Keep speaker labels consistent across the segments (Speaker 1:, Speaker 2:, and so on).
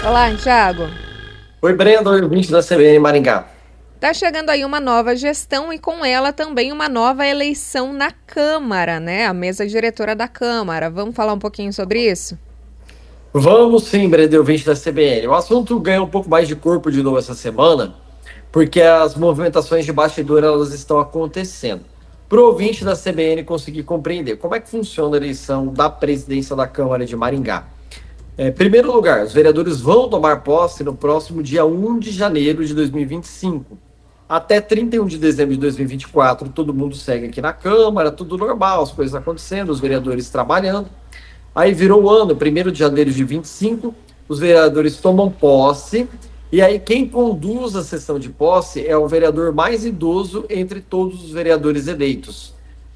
Speaker 1: Olá, Thiago.
Speaker 2: Oi, Brenda, oi, ouvinte da CBN Maringá.
Speaker 1: Tá chegando aí uma nova gestão e com ela também uma nova eleição na Câmara, né? A mesa diretora da Câmara. Vamos falar um pouquinho sobre isso?
Speaker 2: Vamos sim, Brenda, ouvinte da CBN. O assunto ganhou um pouco mais de corpo de novo essa semana, porque as movimentações de bastidor elas estão acontecendo. Para o ouvinte da CBN conseguir compreender como é que funciona a eleição da presidência da Câmara de Maringá. Em primeiro lugar, os vereadores vão tomar posse no próximo dia 1 de janeiro de 2025. Até 31 de dezembro de 2024, todo mundo segue aqui na Câmara, tudo normal, as coisas acontecendo, os vereadores trabalhando. Aí virou o ano, 1º de janeiro de 25, os vereadores tomam posse, e aí quem conduz a sessão de posse é o vereador mais idoso entre todos os vereadores eleitos.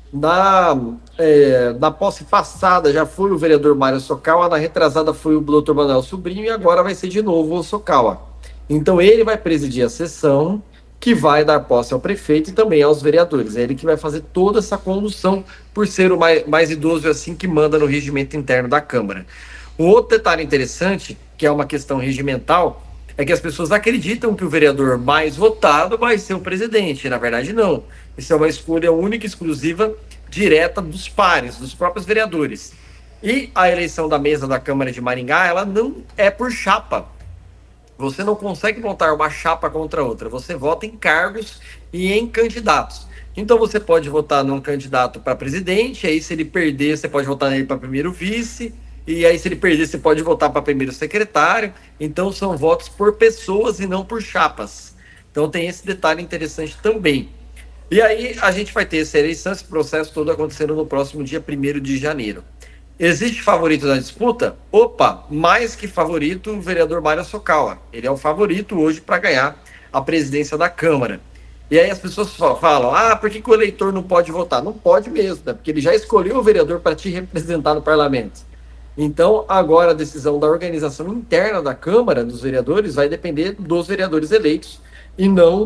Speaker 2: Na posse passada já foi o vereador Mário Sokawa, na retrasada foi o Dr. Manuel Sobrinho e agora vai ser de novo o Sokawa. Então ele vai presidir a sessão que vai dar posse ao prefeito e também aos vereadores. É ele que vai fazer toda essa condução por ser o mais idoso e assim que manda no regimento interno da Câmara. Um outro detalhe interessante, que é uma questão regimental, é que as pessoas acreditam que o vereador mais votado vai ser o presidente. Na verdade, não. Isso é uma escolha única e exclusiva, direta dos pares, dos próprios vereadores. E a eleição da mesa da Câmara de Maringá, ela não é por chapa. Você não consegue montar uma chapa contra outra. Você vota em cargos e em candidatos. Então você pode votar num candidato para presidente, aí se ele perder, você pode votar nele para primeiro vice, e aí se ele perder, você pode votar para primeiro secretário. Então são votos por pessoas e não por chapas. Então tem esse detalhe interessante também. E aí a gente vai ter essa eleição, esse processo todo acontecendo no próximo dia 1º de janeiro. Existe favorito na disputa? Opa, mais que favorito, o vereador Mário Sokawa. Ele é o favorito hoje para ganhar a presidência da Câmara. E aí as pessoas só falam, por que o eleitor não pode votar? Não pode mesmo, né? Porque ele já escolheu o vereador para te representar no parlamento. Então, agora a decisão da organização interna da Câmara, dos vereadores, vai depender dos vereadores eleitos e não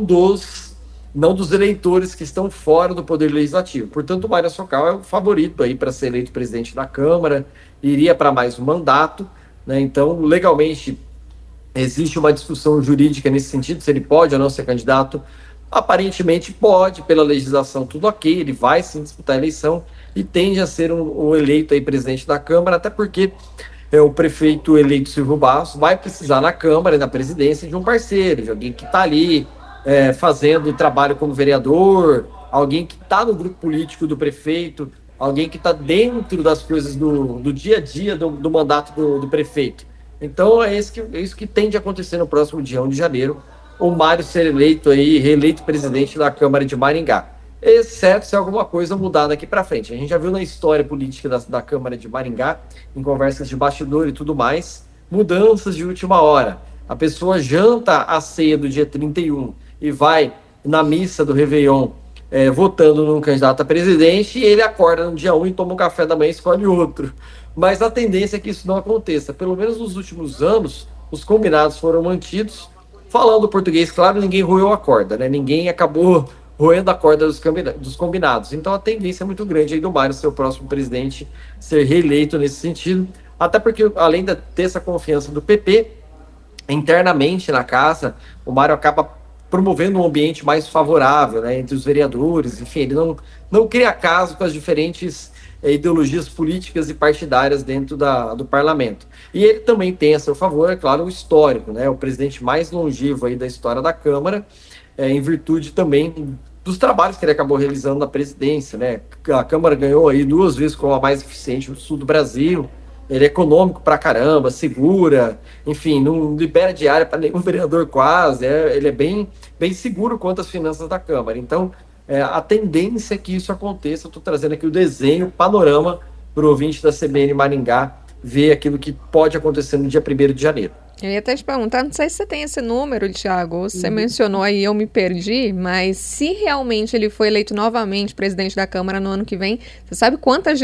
Speaker 2: dos eleitores que estão fora do Poder Legislativo. Portanto, o Mário Sokawa é o favorito aí para ser eleito presidente da Câmara, iria para mais um mandato, né? Então, legalmente, existe uma discussão jurídica nesse sentido, se ele pode ou não ser candidato. Aparentemente pode, pela legislação, tudo ok, ele vai sim disputar a eleição e tende a ser um eleito aí presidente da Câmara, até porque o prefeito eleito Silvio Barros vai precisar na Câmara e na presidência de um parceiro, de alguém que está ali fazendo trabalho como vereador, alguém que está no grupo político do prefeito, alguém que está dentro das coisas do dia a dia do mandato do prefeito. Então é isso que tende a acontecer no próximo dia 1 de janeiro, o Mário ser reeleito presidente da Câmara de Maringá. Exceto se alguma coisa mudar daqui para frente. A gente já viu na história política da Câmara de Maringá, em conversas de bastidor e tudo mais, mudanças de última hora. A pessoa janta a ceia do dia 31 e vai na missa do Réveillon votando num candidato a presidente, e ele acorda no dia 1 e toma um café da manhã e escolhe outro. Mas a tendência é que isso não aconteça. Pelo menos nos últimos anos, os combinados foram mantidos. Falando português, claro, ninguém roeu a corda, né? Ninguém acabou roendo a corda dos combinados. Então a tendência é muito grande aí do Mário ser o próximo presidente, ser reeleito nesse sentido. Até porque, além de ter essa confiança do PP, internamente na casa, o Mário acaba promovendo um ambiente mais favorável, né, entre os vereadores. Enfim, ele não cria caso com as diferentes ideologias políticas e partidárias dentro do parlamento. E ele também tem a seu favor, é claro, o histórico, né, o presidente mais longevo aí da história da Câmara, em virtude também dos trabalhos que ele acabou realizando na presidência, né. A Câmara ganhou aí 2 vezes como a mais eficiente do sul do Brasil. Ele é econômico pra caramba, segura, enfim, não libera diária para nenhum vereador quase, ele é bem seguro quanto às finanças da Câmara. Então, a tendência é que isso aconteça. Estou trazendo aqui o desenho, o panorama para o ouvinte da CBN Maringá ver aquilo que pode acontecer no dia 1º de janeiro.
Speaker 1: Eu ia até te perguntar, não sei se você tem esse número, Thiago, você mencionou aí, eu me perdi, mas se realmente ele foi eleito novamente presidente da Câmara no ano que vem, você sabe quantas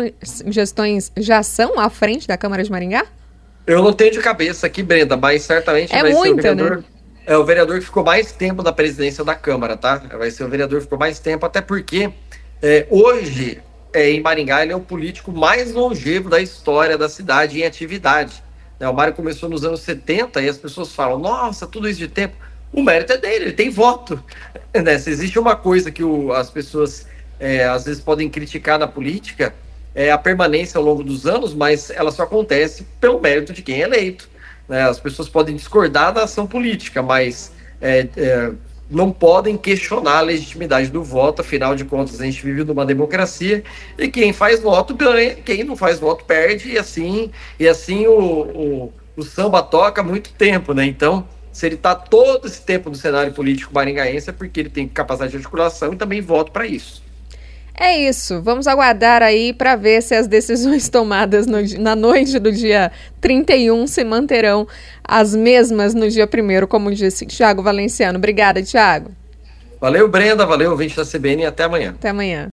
Speaker 1: gestões já são à frente da Câmara de Maringá?
Speaker 2: Eu não tenho de cabeça aqui, Brenda, mas certamente vai ser o vereador,
Speaker 1: né?
Speaker 2: É o vereador que ficou mais tempo na presidência da Câmara, tá? Vai ser o vereador que ficou mais tempo, até porque hoje, em Maringá, ele é o político mais longevo da história da cidade em atividade. né? O Mário começou nos anos 70 e as pessoas falam, nossa, tudo isso de tempo. O mérito é dele, ele tem voto. Né? Se existe uma coisa que as pessoas às vezes podem criticar na política, é a permanência ao longo dos anos, mas ela só acontece pelo mérito de quem é eleito. Né? As pessoas podem discordar da ação política, mas não podem questionar a legitimidade do voto. Afinal de contas, a gente vive numa democracia e quem faz voto ganha, quem não faz voto perde, e assim o samba toca há muito tempo, né? Então, se ele está todo esse tempo no cenário político maringaense, é porque ele tem capacidade de articulação e também voto para isso.
Speaker 1: É isso, vamos aguardar aí para ver se as decisões tomadas na noite do dia 31 se manterão as mesmas no dia 1º, como disse Thiago Valenciano. Obrigada, Thiago.
Speaker 2: Valeu, Brenda, valeu, ouvinte da CBN, e até amanhã.
Speaker 1: Até amanhã.